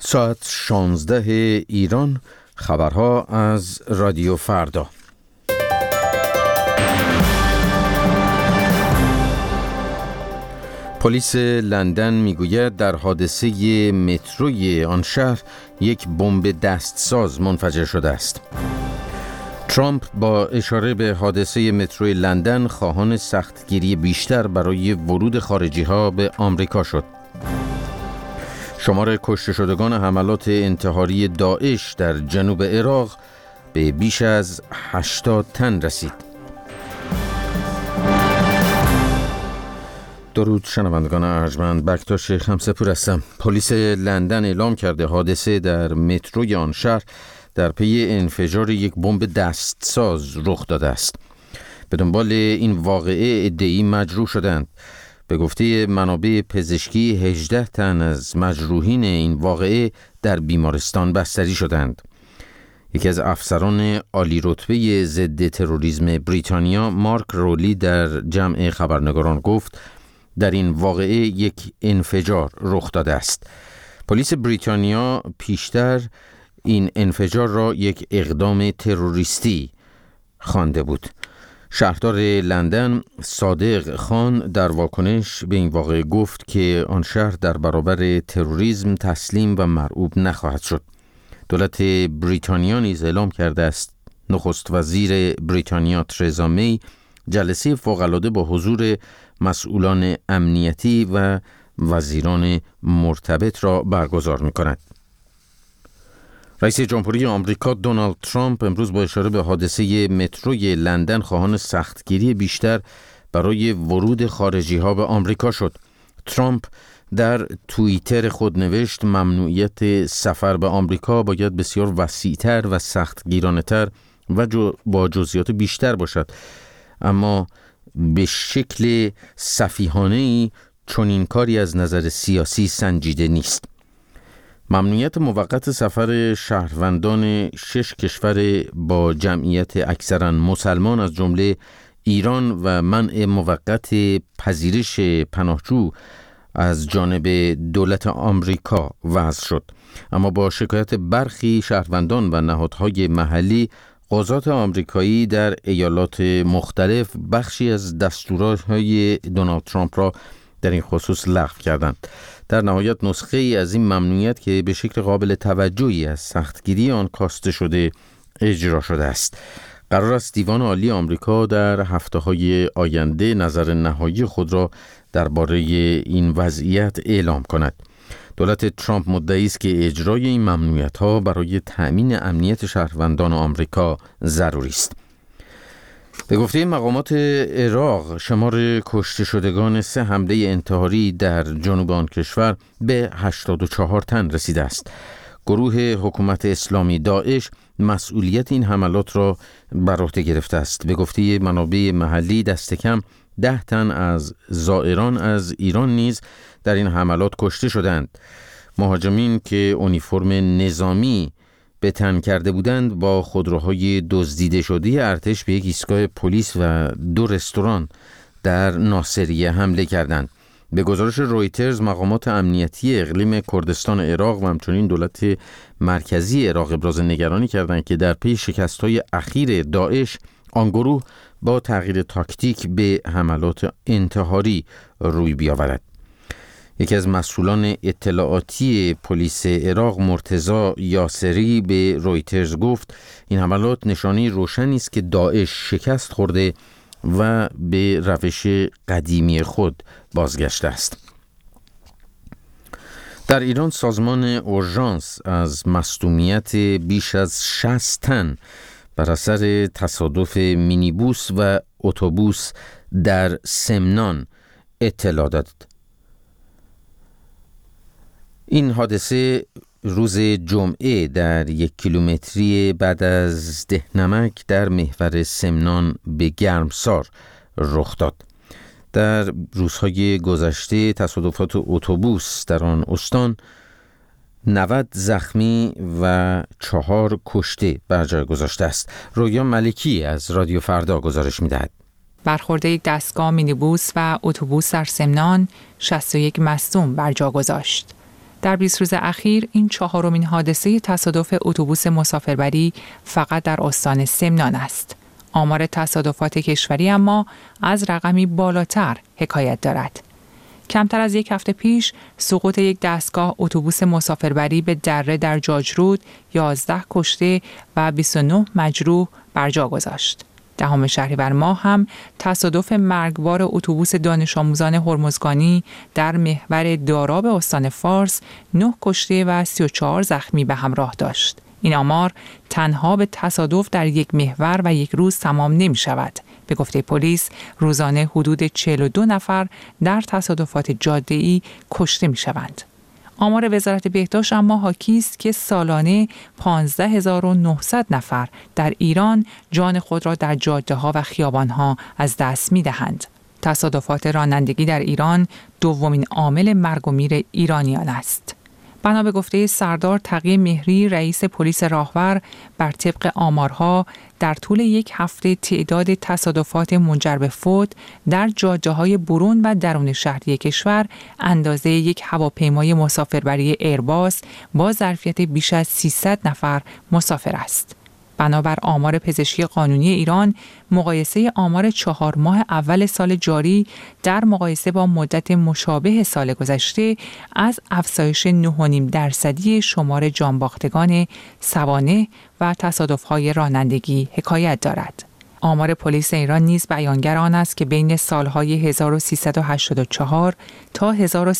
ساعت 16 ایران. خبرها از رادیو فردا. پلیس لندن میگوید در حادثه متروی آن شهر یک بمب دستساز منفجر شده است. ترامپ با اشاره به حادثه متروی لندن خواهان سختگیری بیشتر برای ورود خارجی‌ها به آمریکا شد. شمار کشته شدگان حملات انتحاری داعش در جنوب عراق به بیش از 80 تن رسید. درود شنوندگان ارجمند، بکتاش خمسه‌پور هستم. پلیس لندن اعلام کرده حادثه در متروی آن شهر در پی انفجار یک بمب دستساز رخ داده است. به دنبال این واقعه عده‌ای مجروح شدند. به گفته منابع پزشکی 18 تن از مجروحین این واقعه در بیمارستان بستری شدند. یکی از افسران عالی رتبه ضد تروریسم بریتانیا، مارک رولی، در جمع خبرنگاران گفت در این واقعه یک انفجار رخ داده است. پلیس بریتانیا پیشتر این انفجار را یک اقدام تروریستی خوانده بود. شهردار لندن صادق خان در واکنش به این واقعه گفت که آن شهر در برابر تروریسم تسلیم و مرعوب نخواهد شد. دولت بریتانیا نیز اعلام کرده است نخست وزیر بریتانیا ترزا می جلسه فوق‌العاده با حضور مسئولان امنیتی و وزیران مرتبط را برگزار می‌کند. رئیس جمهوری آمریکا دونالد ترامپ امروز با اشاره به حادثه متروی لندن خواهان سختگیری بیشتر برای ورود خارجی‌ها به آمریکا شد. ترامپ در توییتر خود نوشت ممنوعیت سفر به آمریکا باید بسیار وسیع‌تر و سختگیرانه‌تر و با جزئیات بیشتر باشد، اما به شکل سفیحانه‌ای چنین کاری از نظر سیاسی سنجیده نیست. ممنوعیت موقت سفر شهروندان 6 کشور با جمعیت اکثراً مسلمان از جمله ایران و منع موقت پذیرش پناهجو از جانب دولت آمریکا وضع شد، اما با شکایت برخی شهروندان و نهادهای محلی، قضات آمریکایی در ایالات مختلف بخشی از دستورات دونالد ترامپ را در این خصوص لغو کردند. در نهایت نسخه ای از این ممنوعیت که به شکل قابل توجهی از سختگیری آن کاسته شده اجرا شده است. قرار است دیوان عالی آمریکا در هفته‌های آینده نظر نهایی خود را درباره این وضعیت اعلام کند. دولت ترامپ مدعی است که اجرای این ممنوعیت‌ها برای تأمین امنیت شهروندان آمریکا ضروری است. به گفته مقامات عراق، شمار کشته شدگان 3 حمله انتحاری در جنوب آن کشور به 84 تن رسیده است. گروه حکومت اسلامی داعش مسئولیت این حملات را بر عهده گرفته است. به گفته منابع محلی دست کم 10 تن از زائران از ایران نیز در این حملات کشته شدند. مهاجمین که اونیفرم نظامی به تن کرده بودند با خودروهای دزدیده شده ارتش به یک ایستگاه پلیس و 2 رستوران در ناصریه حمله کردند. به گزارش رویترز، مقامات امنیتی اقلیم کردستان عراق و همچنین دولت مرکزی عراق ابراز نگرانی کردند که در پی شکست‌های اخیر داعش آن گروه با تغییر تاکتیک به حملات انتحاری روی بیاورد. یکی از مسئولان اطلاعاتی پلیس عراق، مرتضی یاسری، به رویترز گفت این حملات نشانه روشنی است که داعش شکست خورده و به روش قدیمی خود بازگشته است. در ایران سازمان اورژانس از مصدومیت بیش از 60 تن بر اثر تصادف مینیبوس و اتوبوس در سمنان اطلاع داد. این حادثه روز جمعه در 1 کیلومتری بعد از دهنمک در محور سمنان به گرمسار رخ داد. در روزهای گذشته تصادفات اتوبوس در آن استان 90 زخمی و 4 کشته بر جای گذاشته است. رویا ملکی از رادیو فردا گزارش می‌دهد. برخورد یک دستگاه مینیبوس و اتوبوس در سمنان 61 مصدوم بر جا گذاشت. در 20 روز اخیر این 4مین حادثه تصادف اتوبوس مسافربری فقط در استان سمنان است. آمار تصادفات کشوری اما از رقمی بالاتر حکایت دارد. کمتر از یک هفته پیش سقوط یک دستگاه اتوبوس مسافربری به دره در جاجرود 11 کشته و 29 مجروح بر جا گذاشت. 10 شهریور ماه هم تصادف مرگبار اتوبوس دانش آموزان هرمزگانی در محور داراب استان فارس 9 کشته و 34 زخمی به همراه داشت. این آمار تنها به تصادف در یک محور و یک روز تمام نمی شود. به گفته پلیس روزانه حدود 42 نفر در تصادفات جاده‌ای کشته می شوند. آمار وزارت بهداشت اما حاکی است که سالانه 15900 نفر در ایران جان خود را در جاده‌ها و خیابان‌ها از دست می‌دهند. تصادفات رانندگی در ایران دومین عامل مرگ و میر ایرانیان است. بنا به گفته سردار تقی مهری رئیس پلیس راهور، بر طبق آمارها در طول یک هفته تعداد تصادفات منجر به فوت در جاده‌های برون و درون شهری کشور اندازه یک هواپیمای مسافربری ایرباس با ظرفیت بیش از 300 نفر مسافر است. بنابر آمار پزشکی قانونی ایران، مقایسه آمار 4 ماه اول سال جاری در مقایسه با مدت مشابه سال گذشته از افزایش 9.5% شمار جانباختگان سوانح و تصادف‌های رانندگی حکایت دارد. آمار پلیس ایران نیز بیانگر آن است که بین سالهای 1384 تا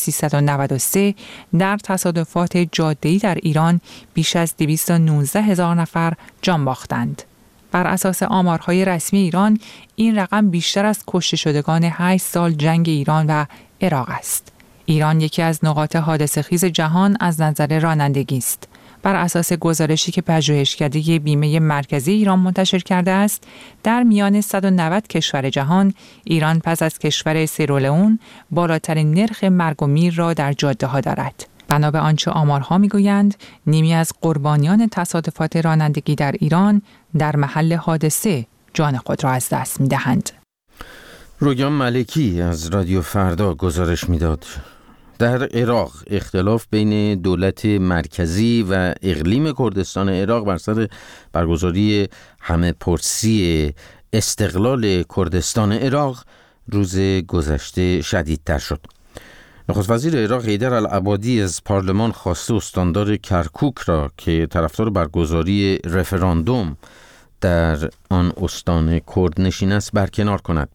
1393 در تصادفات جاده‌ای در ایران بیش از 219,000 نفر جان باختند. بر اساس آمارهای رسمی ایران، این رقم بیشتر از کشته شدگان 8 سال جنگ ایران و عراق است. ایران یکی از نقاط حادثه‌خیز جهان از نظر رانندگی است. بر اساس گزارشی که پژوهشکده بیمه مرکزی ایران منتشر کرده است، در میان 190 کشور جهان، ایران پس از کشور سیرالئون بالاترین نرخ مرگ و میر را در جاده‌ها دارد. بنا به آنچه آمارها می‌گویند، نیمی از قربانیان تصادفات رانندگی در ایران در محل حادثه جان خود را از دست می‌دهند. رویان ملکی از رادیو فردا گزارش می‌داد. در عراق اختلاف بین دولت مرکزی و اقلیم کردستان عراق بر سر برگزاری همه‌پرسی استقلال کردستان عراق روز گذشته شدیدتر شد. نخست وزیر عراق حیدر العبادی از پارلمان خواسته استاندار کرکوک را که طرفدار برگزاری رفراندوم در آن استان کردنشین است برکنار کند.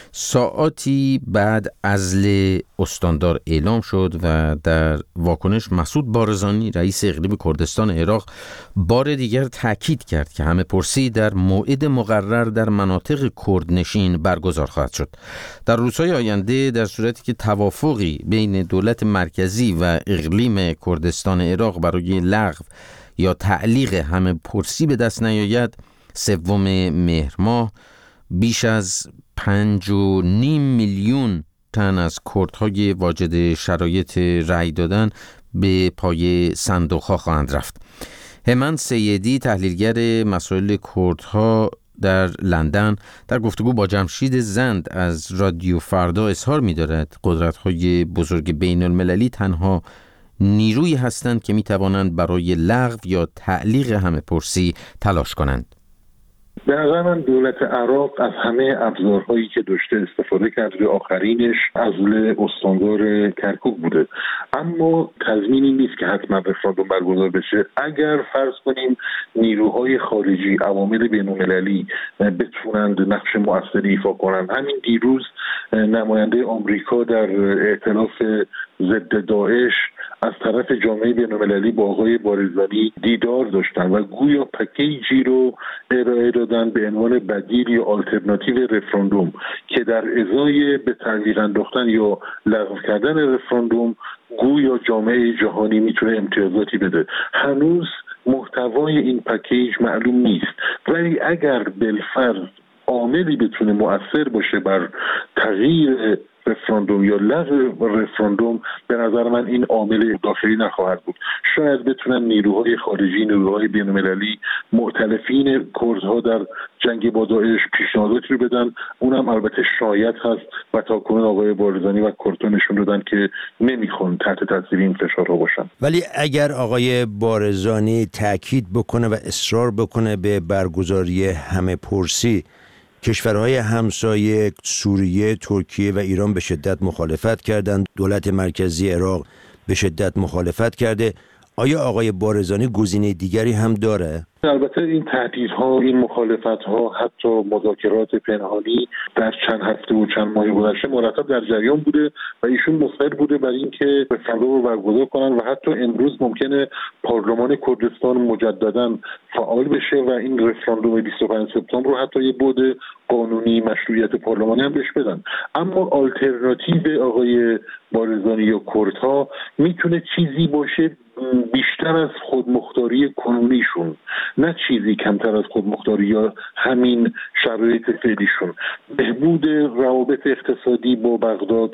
ساعاتی بعد عزل استاندار اعلام شد و در واکنش مسعود بارزانی رئیس اقلیم کردستان عراق بار دیگر تاکید کرد که همه‌پرسی در موعد مقرر در مناطق کردنشین برگزار خواهد شد. در روزهای آینده در صورتی که توافقی بین دولت مرکزی و اقلیم کردستان عراق برای لغو یا تعلیق همه‌پرسی به دست نیاید، 3 مهر ماه بیش از 5.5 میلیون تن از کردهای واجد شرایط رأی دادن به پای صندوق‌ها خواهند رفت. همان سیدی تحلیلگر مسائل کردها در لندن در گفتگو با جمشید زند از رادیو فردا اظهار می‌دارد قدرت‌های بزرگ بین‌المللی تنها نیرویی هستند که می‌توانند برای لغو یا تعلیق همه‌پرسی تلاش کنند. به نظر من دولت عراق از همه ابزارهایی که داشته استفاده کرده، آخرینش عزل استاندار کرکوک بوده، اما تضمینی نیست که حتما رفراندوم برگزار بشه. اگر فرض کنیم نیروهای خارجی، عوامل بین‌المللی بتونند نقش مؤثری ایفا کنند. همین دیروز نماینده آمریکا در ائتلاف ضد داعش از طرف جامعه بین‌المللی با آقای بارزانی دیدار داشتن و گویا پکیجی رو ارائه دادن به عنوان بدیل یا آلترناتیو رفراندوم که در ازای به تعلیق انداختن یا لغو کردن رفراندوم گویا جامعه جهانی میتونه امتیازاتی بده. هنوز محتوای این پکیج معلوم نیست، ولی اگر بالفرض عاملی بتونه مؤثر باشه بر تغییر رفراندوم یا لغو رفراندوم به نظر من این عامل داخلی نخواهد بود. شاید بتونن نیروهای خارجی، نیروهای بین‌المللی مؤتلفین کردها در جنگ با داعش پیشنهاداتی رو بدن. اونم البته شاید هست و تاکنون آقای بارزانی و کردها نشون دادن که نمیخوان تحت تاثیر این فشارها باشن. ولی اگر آقای بارزانی تاکید بکنه و اصرار بکنه به برگزاری همه پرسی، کشورهای همسایه سوریه، ترکیه و ایران به شدت مخالفت کردند، دولت مرکزی عراق به شدت مخالفت کرده، آیا آقای بارزانی گزینه دیگری هم داره؟ البته این تهدیدها، این مخالفتها، حتی مذاکرات پنهانی در چند هفته و چند ماه گذشته مرتب در جریان بوده و ایشون مصر بوده برای اینکه رفراندوم رو برگزار کنن و حتی امروز ممکنه پارلمان کردستان مجددا فعال بشه و این رفراندوم 25 سپتامبر رو حتی یه بعد قانونی مشروعیت پارلمانی هم بهش بدن. اما آلترناتیو آقای بارزانی یا کردها میتونه چیزی باشه بیشتر از خودمختاری کنونیشون، نه چیزی کمتر از خودمختاری یا همین شرایط فعلیشون. بهبود روابط اقتصادی با بغداد،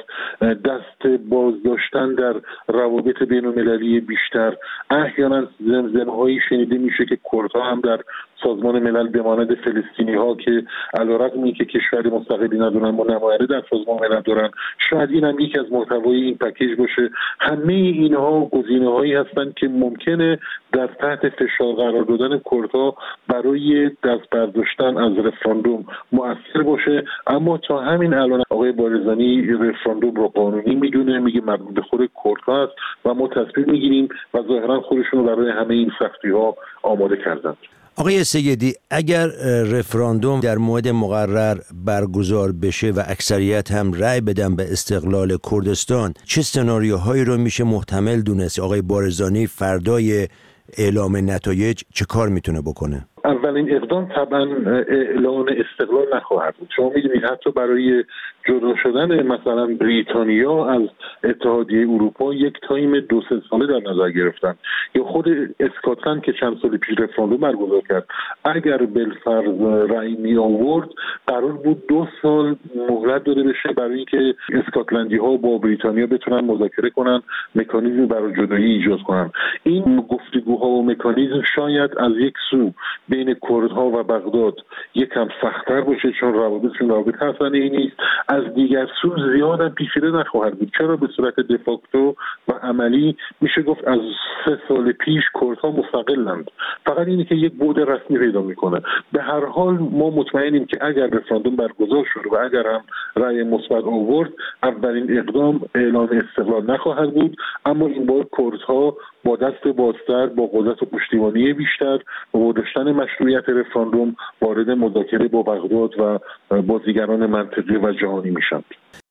دست باز داشتن در روابط بین‌المللی بیشتر. احیانا زمزمه‌هایی شنیده میشه که کردها هم در سازمان ملل به مانند فلسطینی‌ها که علیرغم اینکه کشور مستقلی ندارن و نماینده در سازمان ملل دارن، شاید این هم یکی از محتوای این پکیج باشه. همه اینها گزینه‌هایی هستند که ممکنه در تحت فشار قرار دادن کردها برای دست برداشتن از رفراندوم مؤثر باشه. اما تا همین الان آقای بارزانی رفراندوم رو قانونی میدونه، میگه مربوط به خود کردها است و ما تصمیم میگیریم و ظاهرا خودشون رو برای همه این سختی‌ها آماده کردند. آقای سیدی، اگر رفراندوم در موعد مقرر برگزار بشه و اکثریت هم رأی بدن به استقلال کردستان، چه سناریوهایی رو میشه محتمل دونست؟ آقای بارزانی فردای اعلام نتایج چه کار میتونه بکنه؟ اولین اقدام طبعا اعلان استقلال نخواهد بود. شما میدونید حتی برای جدا شدن مثلا بریتانیا از اتحادیه اروپا یک تایم 2-3 ساله در نظر گرفتن، یا خود اسکاتلند که چند سال پیش رفراندوم برگزار کرد اگر بالفرض رأی می آورد قرار بود 2 سال مهلت داده بشه برای اینکه اسکاتلندی ها با بریتانیا بتونن مذاکره کنن، مکانیزمی برای جدایی ایجاد کنن. این گفتگوها و مکانیزم شاید از یک سو بین کردها و بغداد یکم سخت‌تر باشه چون روابطشون روابط حسنه‌ای نیست، از دیگر سو زیاد پیچیده نخواهد بود. چرا به صورت دفاکتو و عملی میشه گفت از 3 سال پیش کردها مستقلند، فقط اینه که یک بعد رسمی پیدا میکنه. به هر حال ما مطمئنیم که اگر رفراندوم برگزار شد و اگر هم رأی مثبت آورد، اولین اقدام اعلام استقلال نخواهد بود، اما این بار کردها با دست بازتر، با قدرت و پشتیبانی بیشتر و با داشتن مشروعیت رفراندوم وارد مذاکره با بغداد و بازیگران منطقی و جهانی میشن.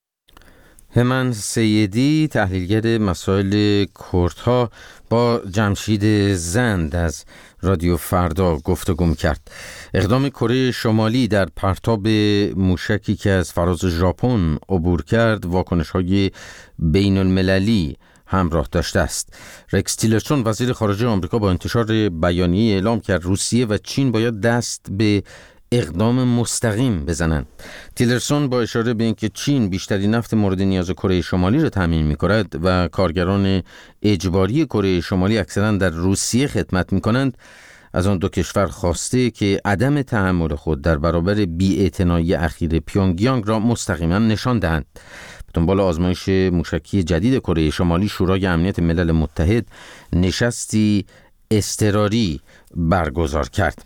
همان سیدی، تحلیلگر مسائل کردها، با جمشید زند از رادیو فردا گفتگو کرد. اقدام کره شمالی در پرتاب موشکی که از فراز ژاپن عبور کرد واکنش‌های بین المللی همراه داشته است. رکس تیلرسون وزیر خارجه آمریکا با انتشار بیانیه اعلام کرد روسیه و چین باید دست به اقدام مستقیم بزنند. تیلرسون با اشاره به اینکه چین بیشترین نفت مورد نیاز کره شمالی را تامین می‌کند و کارگران اجباری کره شمالی اکثرا در روسیه خدمت می‌کنند، از آن دو کشور خواسته که عدم تحمل خود در برابر بی‌اعتنایی اخیر پیونگیانگ را مستقیما نشان دهند. به دنبال آزمایش موشکی جدید کره شمالی، شورای امنیت ملل متحد نشستی اضطراری برگزار کرد.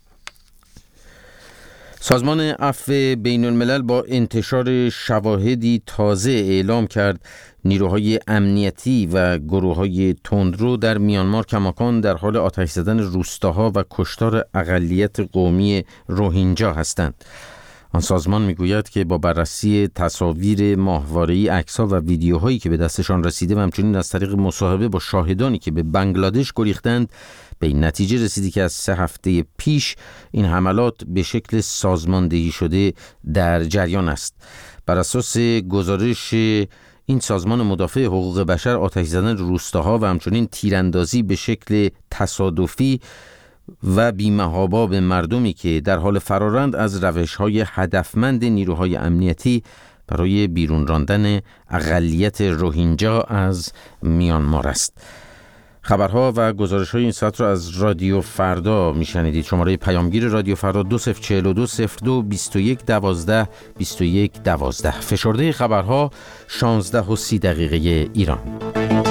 سازمان عفو بین الملل با انتشار شواهدی تازه اعلام کرد نیروهای امنیتی و گروه‌های تندرو در میانمار کماکان در حال آتش زدن روستاها و کشتار اقلیت قومی روهینجا هستند. آن سازمان میگوید که با بررسی تصاویر ماهواره‌ای، عکس‌ها و ویدیوهایی که به دستشان رسیده و همچنین از طریق مصاحبه با شاهدانی که به بنگلادش گریختند، به این نتیجه رسیدی که از 3 هفته پیش این حملات به شکل سازماندهی شده در جریان است. بر اساس گزارش این سازمان مدافع حقوق بشر، آتش زدن روستاها و همچنین تیراندازی به شکل تصادفی و بی‌محابا به مردمی که در حال فرارند از روش‌های هدفمند نیروهای امنیتی برای بیرون راندن اقلیت روهینجا از میانمار است. خبرها و گزارش‌های این ساعت را از رادیو فردا میشنیدید. شماره پیامگیر رادیو فردا 2042 02 21 12 21 12. فشرده خبرها 16:30 ایران.